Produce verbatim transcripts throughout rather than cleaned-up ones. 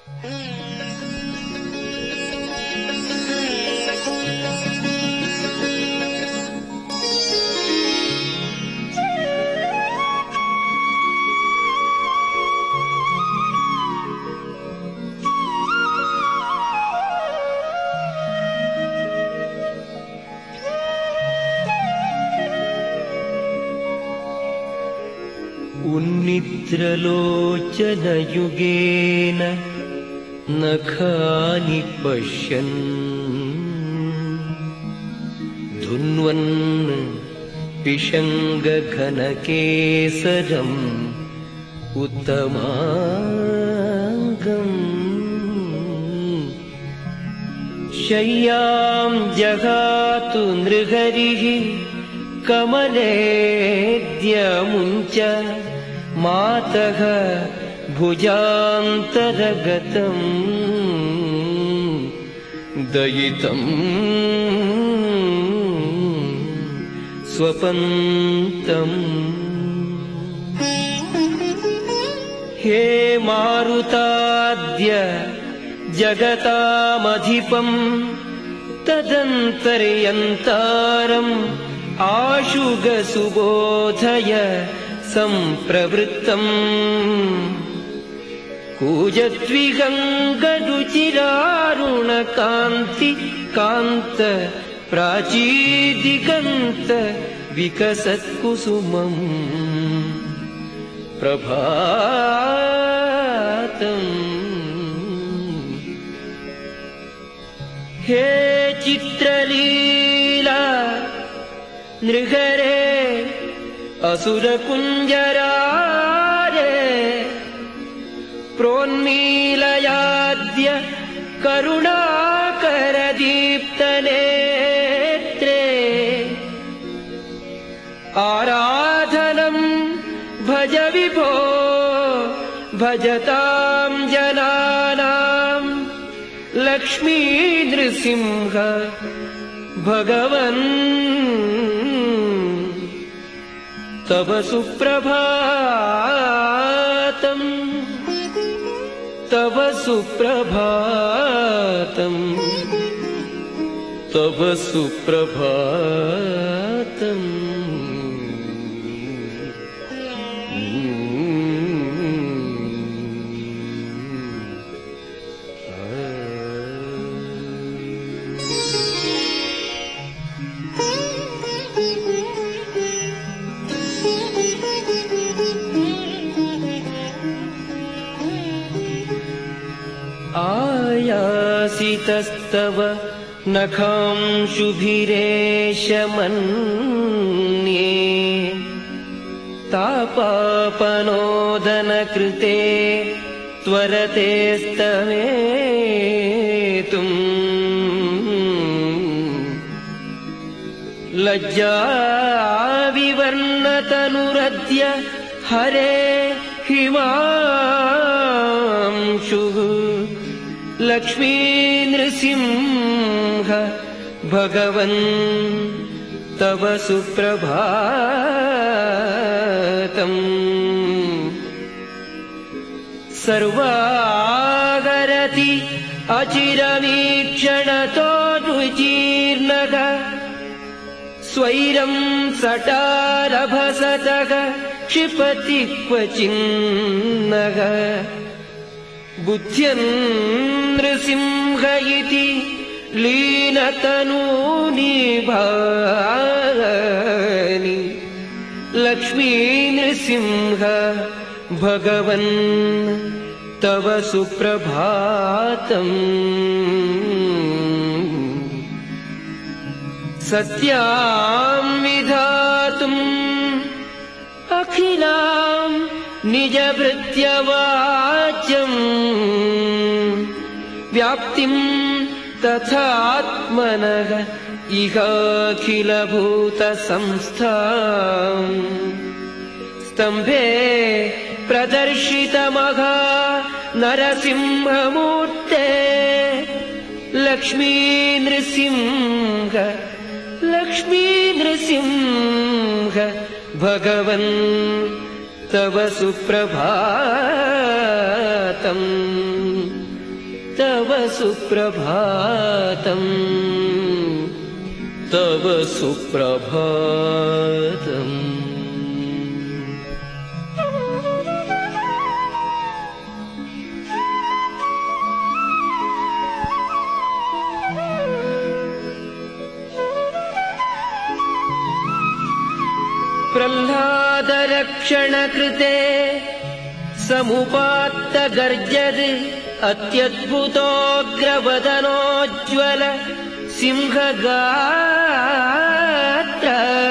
उन्निद्रलोचनयुगेन नखानि पश्यन् धुन्वन् पिशङ्गघनकेसरम् उत्तमाङ्गम् शय्यां जगातु नृहरिः कमलेद्यमुञ्च मातः भुजान्तरगतम् दयितम् स्वपन्तम् हे मारुताद्य जगतामधिपम् तदन्तर्यन्तारम् आशुगसुबोधय सम्प्रवृत्तम् कूजद्विगङ्गरुचिरारुणकान्ति कान्त प्राचीदिगन्त विकसत्कुसुमम् प्रभातम् हे चित्रलीला नृहरे असुरकुञ्जरारे प्रोन्मीलयाद्य करुणाकरदीप्तनेत्रे आराधनं भज विभो भजतां जनानां लक्ष्मी नृसिंह भगवन् तव सुप्रभातम् तव सुप्रभातम् तव सुप्रभातम् आयासितस्तव नखांशुभिरेशमन्ये तापापनोदनकृते त्वरतेस्तमेतुम् लज्जाविवर्णतनुरद्य हरे हिमांशुः लक्ष्मी नृसिंह भगवन् तव सुप्रभातम् सर्वागरति अचिरमीक्षणतो रुचिर्नः स्वैरं सटारभसतः क्षिपति क्वचिन्नः बुद्ध्यन् नृसिंह इति लीनतनूनि भानि लक्ष्मी नृसिंह भगवन् तव सुप्रभातम् सत्यां विधातुम् अखिलां निजभृत्यवाच्यम् व्याप्तिं तथात्मनः इहाखिलभूतसंस्थाम् स्तम्भे प्रदर्शितमघा नरसिंहमूर्ते लक्ष्मी नृसिंह लक्ष्मी नृसिंह भगवन् तव सुप्रभातम् तव सुप्रभातम् तव सुप्रभातम् प्रह्लादरक्षणकृते समुपात्तगर्जद् अत्यद्भुतोऽग्रवदनोज्ज्वल सिंहगात्र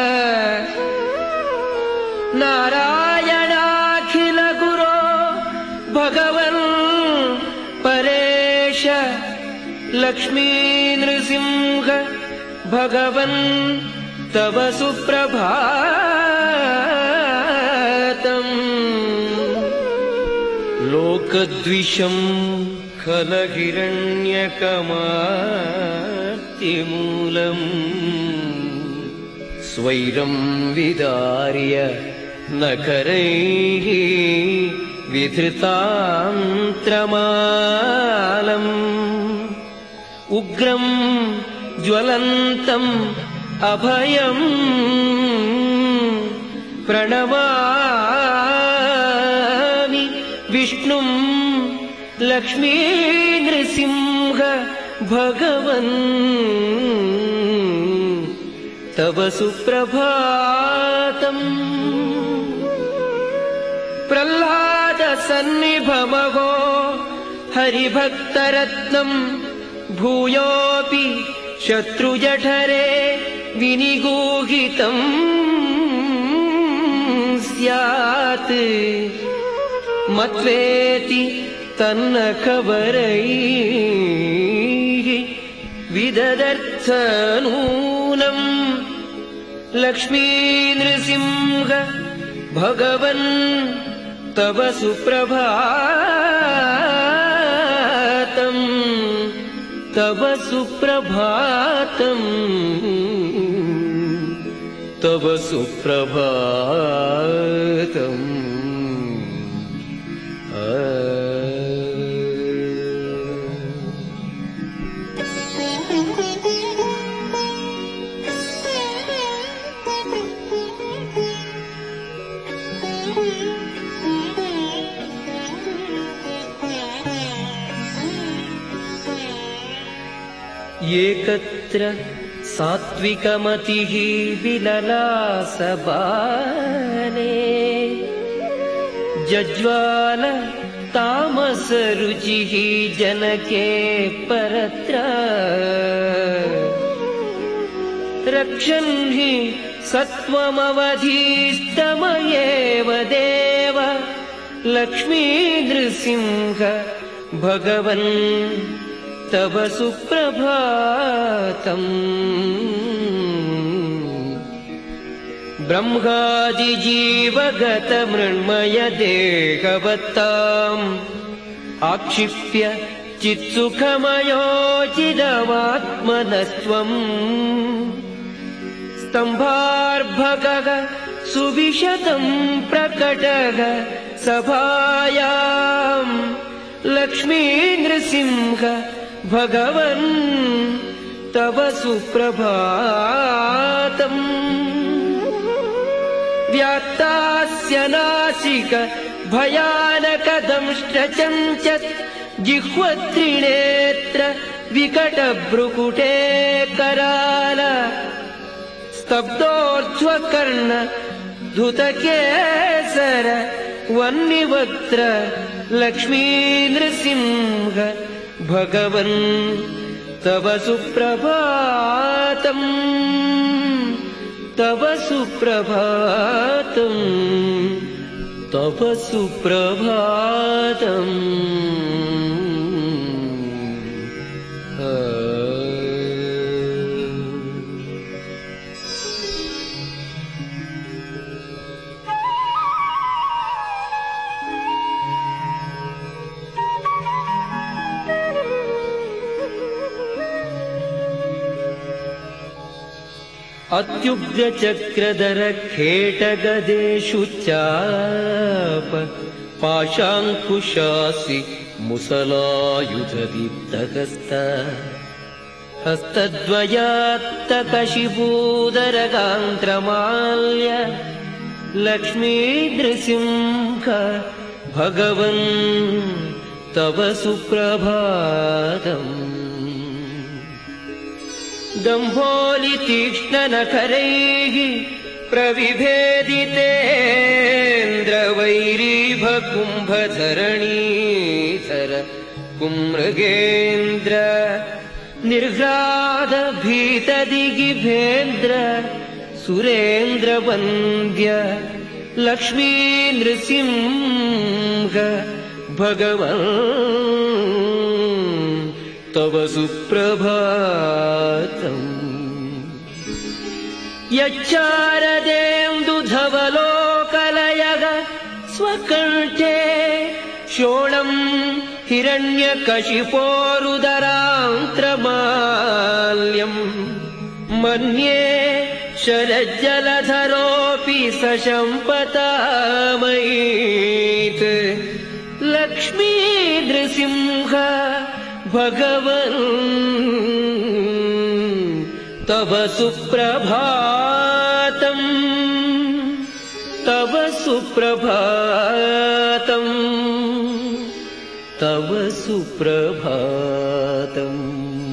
नारायणाखिलगुरो भगवन् परेश लक्ष्मीनृसिंह भगवन् तव सुप्रभातम् लोकद्विषं खलहिरण्यकमार्तिमूलम् स्वैरं विदार्य नखरैः विधृतान्त्रमालम् उग्रं ज्वलन्तम् अभयम् प्रणमामि विष्णुं लक्ष्मीनृसिंह भगवन् तव सुप्रभातम् प्रह्लादसन्निभमहो हरिभक्तरत्नम् भूयोऽपि शत्रुजठरे विनिगूहितम् स्यात् मत्वेति तन्नखवरैः विददर्थ नूनम् लक्ष्मीनृसिंह भगवन् तव सुप्रभातम् तव सुप्रभातम् तव सुप्रभातम् एकत्र सात्विकमतिः विललासबाणे जज्वाल तामसरुचिः जनके परत्र रक्षन् हि सत्त्वमवधीस्तमयेव देव लक्ष्मीनृसिंह भगवन् तव सुप्रभातम् ब्रह्मादिजीवगतमृण्मय देहवत्ताम् आक्षिप्य चित्सुखमयोचिदवात्मनस्त्वम् स्तम्भार्भकः सुविशतम् प्रकटः सभायाम् लक्ष्मीनृसिंह भगवन् तव सुप्रभातम् व्यात्तास्य नासिक भयानकदंष्ट्रचञ्चत् जिह्वत्रिनेत्र विकटभ्रुकुटे कराल स्तब्धोर्ध्वकर्ण धुतकेसर वह्निवक्त्र लक्ष्मीनृसिंह भगवन् तव सुप्रभातम् तव सुप्रभातम् तव सुप्रभातम् अत्युग्रचक्रधर खेटगदेषु चाप पाशाङ्कुशासि मुसलायुधदीप्तहस्त हस्तद्वयात्तकशिपूदरगान्त्रमाल्य लक्ष्मीनृसिंह भगवन् तव सुप्रभातम्। दम्भोलितीक्ष्णनखरैः प्रविभेदितेन्द्रवैरीभकुम्भधरणीधर कुमृगेन्द्र निर्घ्राद भीतदिगिभेन्द्र सुरेन्द्रवन्द्य लक्ष्मी नृसिंह भगवन् तव सुप्रभातम्। यच्चारदेन्दुधवलोकलयः स्वकण्ठे शोणम् हिरण्यकशिपोरुदरान्त्रमाल्यम् मन्ये शरज्जलधरोऽपि सशम्पतामयीत् लक्ष्मी नृसिंह भगवन् तव सुप्रभातम् तव सुप्रभातम् तव सुप्रभातम्।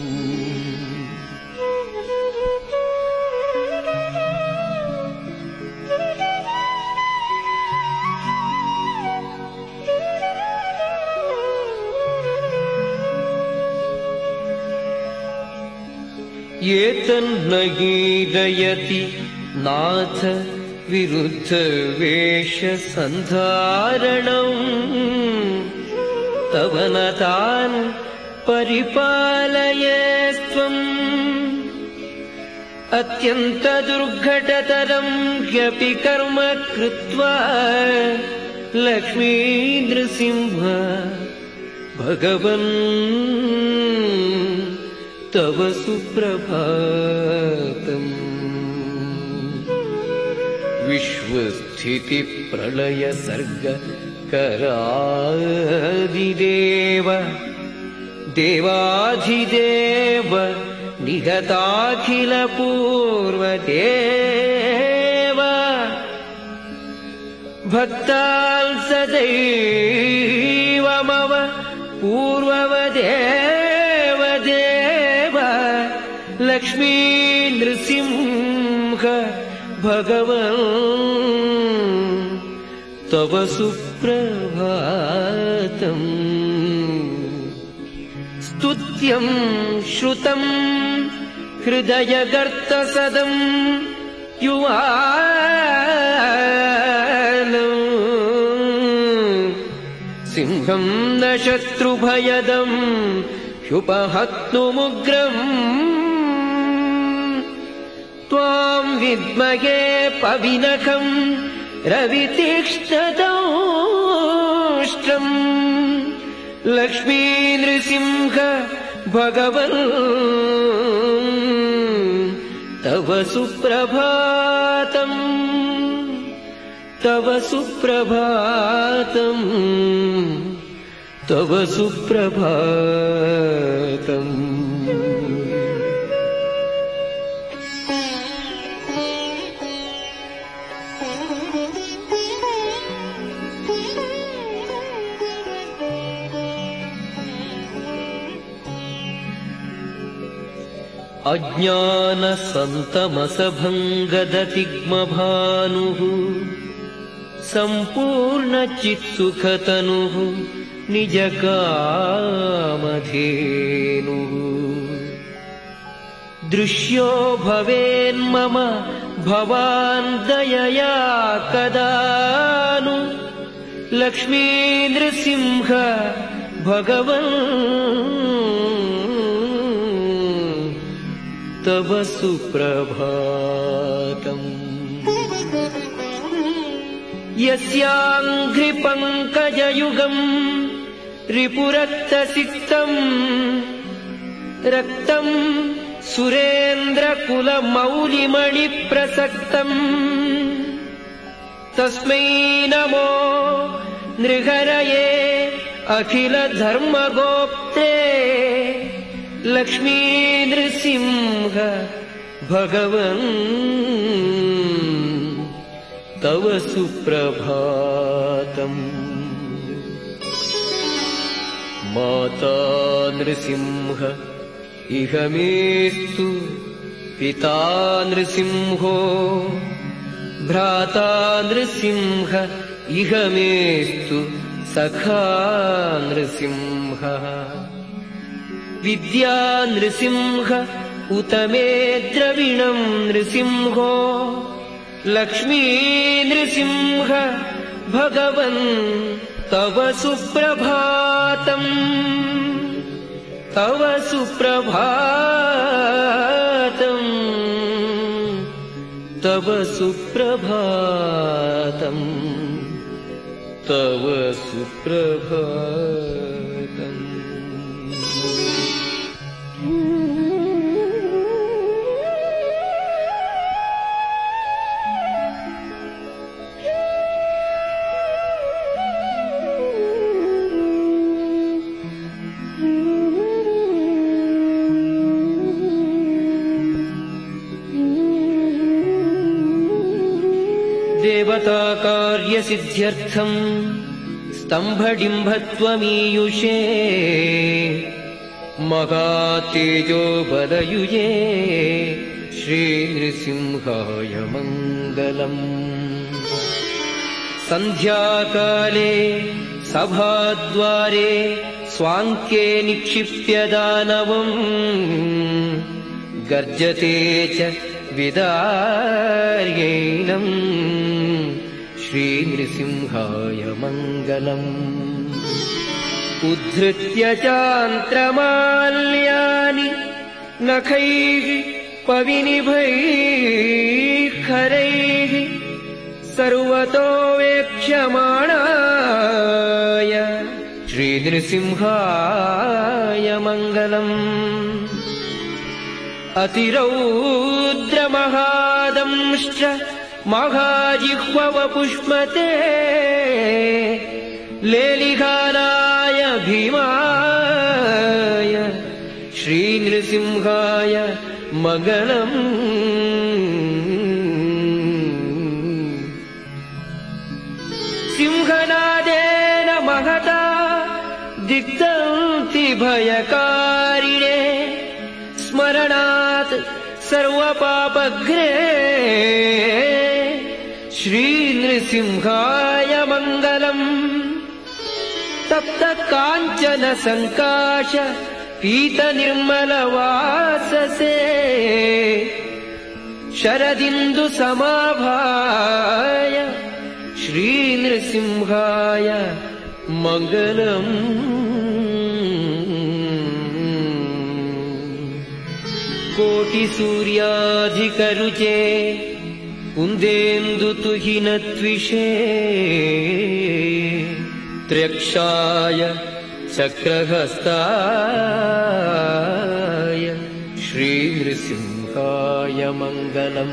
एतन्न गीदयति नाथ विरुद्धवेषसन्धारणम् तव न तान् परिपालयस्त्वम् अत्यन्तदुर्घटतरम् ह्यपि कर्म कृत्वा लक्ष्मी नृसिंह भगवन् तव सुप्रभातम्। विश्वस्थितिप्रलयसर्गकरादिदेव देवाधिदेव निहताखिलपूर्वदेव भक्ताल् सदैवमव पूर्ववदेव देव लक्ष्मी नृसिंह भगवन् तव सुप्रभातम्। स्तुत्यम् श्रुतम् हृदयगर्तसदम् युवानम् सिंहम् न शत्रुभयदम् ह्युपहत्तुमुग्रम् त्वाम् विद्महे पविनखम् रवितीक्ष्णदंष्ट्रम् लक्ष्मी नृसिंह भगवन् तव सुप्रभातम् तव सुप्रभातम् तव सुप्रभातम्। अज्ञानसन्तमसभङ्गदतिग्मभानुः सम्पूर्णचित्सुखतनुः निजकामधेनुः दृश्यो भवेन्मम भवान् दयया कदानु लक्ष्मी नृसिंह भगवन् तव सुप्रभातम्। यस्याङ्घ्रिपङ्कजयुगम् रिपुरक्तसिक्तम् रक्तम् सुरेन्द्रकुलमौलिमणिप्रसक्तम् तस्मै नमो नृहरये अखिलधर्मगोप्त्रे लक्ष्मी नृसिंह भगवन् तव सुप्रभातम्। माता नृसिंह इह मेस्तु पिता नृसिंहो भ्राता नृसिंह इह मेस्तु सखा नृसिंहः। विद्या नृसिंह उत मे द्रविणं नृसिंहो लक्ष्मी नृसिंह भगवन् तव सुप्रभातम् तव सुप्रभातम् तव सुप्रभातम् तव सुप्रभातम्। देवता कार्यसिद्ध्यर्थम् स्तम्भडिम्भत्वमीयुषे महातेजो बलयुजे श्रीनृसिंहाय मङ्गलम्। सन्ध्याकाले सभाद्वारे स्वाङ्के निक्षिप्य दानवम् गर्जते च विदार्यैनम् श्रीनृसिंहाय मङ्गलम्। उद्धृत्य चान्त्रमाल्यानि नखैः पविनिभैः खरैः सर्वतो वेक्ष्यमाणाय श्रीनृसिंहाय मङ्गलम्। अतिरौद्रमहादंश्च महाजिह्ववपुष्मते लेलिहानाय भीमाय श्रीनृसिंहाय मङ्गलम्। सिंहनादेन महता दिग्धन्ति भयकारिणे स्मरणात् सर्वपापघ्ने श्रीनृसिंहाय मङ्गलम्। तप्त काञ्चन सङ्काश पीतनिर्मलवाससे शरदिन्दु समाभाय श्रीनृसिंहाय मङ्गलम्। कोटिसूर्याधिकरुचे कुन्देन्दुतुहिनद्विषे त्र्यक्षाय चक्रहस्ताय श्रीनृसिंहाय मङ्गलम्।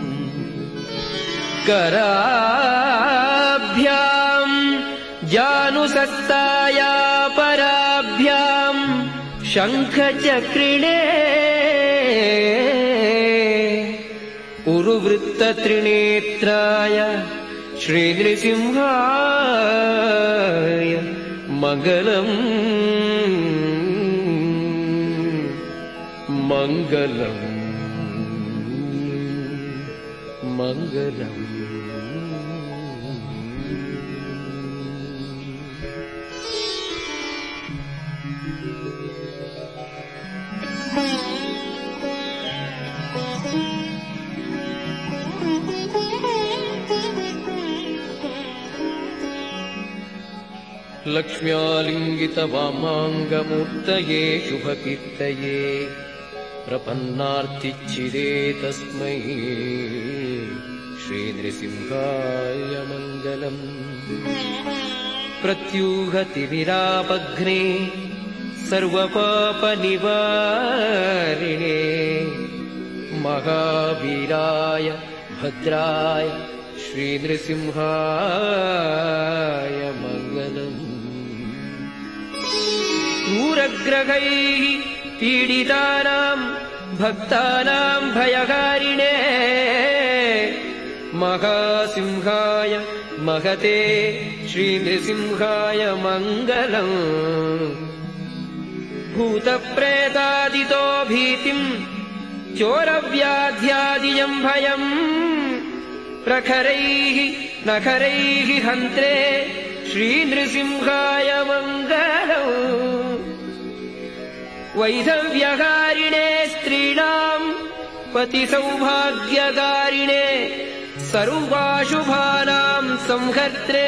कराभ्याम् जानुसक्ताय पराभ्याम् शङ्खचक्रिणे उरुवृत्तत्रिनेत्राय श्रीनृसिंहाय मङ्गलम्। मङ्गलम् मङ्गलम्। लक्ष्म्यालिङ्गितवामाङ्गमूर्तये शुभकीर्तये प्रपन्नार्तिच्चिदे तस्मै श्रीनृसिंहाय मङ्गलम्। प्रत्यूहतिमिरापघ्ने सर्वपापनिवारिणे महावीराय भद्राय श्रीनृसिंहाय मङ्गलम्। दूरग्रहैः पीडितानां भक्तानां भयहारिणे महासिंहाय महते श्रीनृसिंहाय मङ्गलम् भूतप्रेतादितो भीतिम् चोरव्याध्यादियम् भयम् प्रखरैः नखरैः हन्त्रे श्रीनृसिंहाय मङ्गलम् वैधव्यहारिणे स्त्रीणाम् पतिसौभाग्यकारिणे सर्वाशुभानाम् संहर्त्रे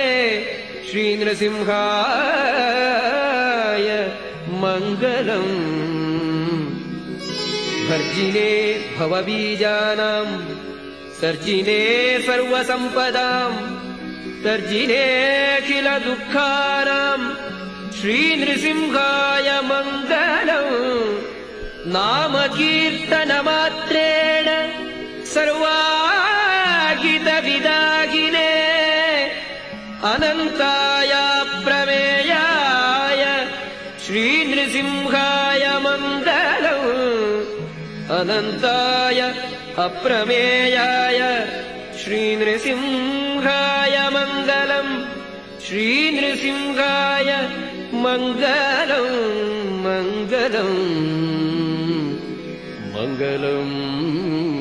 श्रीनृसिंहाय मङ्गलम् भर्जिने भवबीजानाम् सर्जिने सर्वसम्पदाम् तर्जिनेऽखिलदुःखानाम् श्रीनृसिंहाय मङ्गलम् नामकीर्तनमात्रेण सर्वाहितविदाहिने अनन्ताय प्रमेयाय श्रीनृसिंहाय मङ्गलम् अनन्ताय अप्रमेयाय श्रीनृसिंहाय मङ्गलम् श्रीनृसिंहाय मङ्गलम् मङ्गलम् मङ्गलम्